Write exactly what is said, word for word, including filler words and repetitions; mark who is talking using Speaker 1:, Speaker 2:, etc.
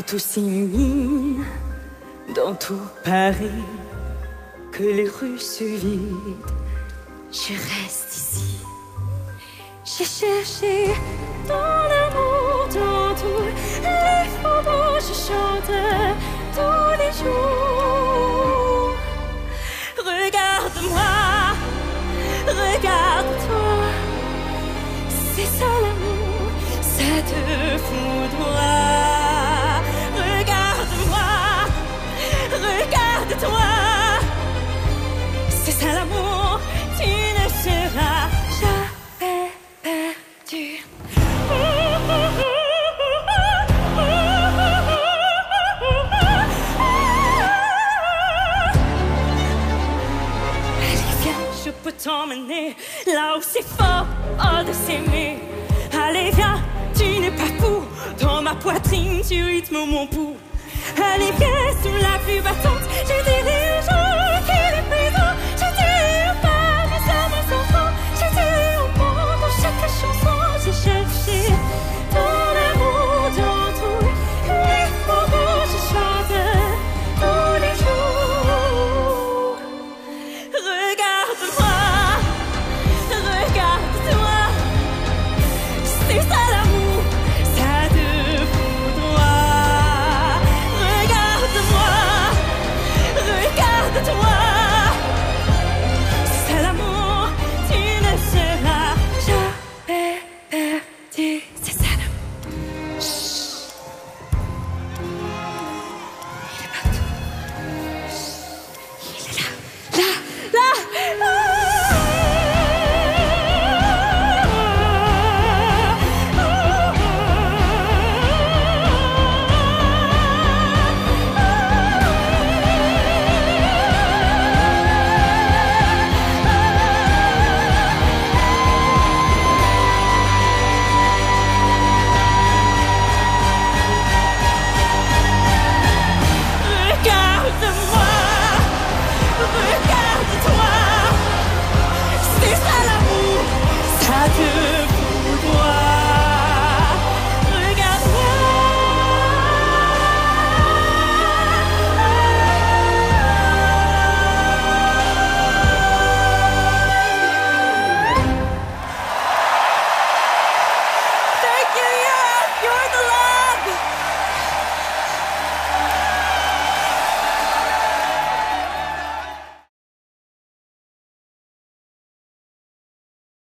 Speaker 1: tout signe dans tout Paris, que les rues se vident, je reste ici. J'ai cherché ton amour dans tous les faubourgs, je chante tous les jours. Regarde-moi, regarde-toi, c'est ça l'amour, ça te foudroie. Regarde-moi, regarde-toi, c'est ça l'amour, tu ne seras jamais perdu. Allez viens, je peux t'emmener là où c'est fort oh, de s'aimer. Allez viens, tu n'es pas fou, dans ma poitrine tu rythmes mon pouls. Allez viens,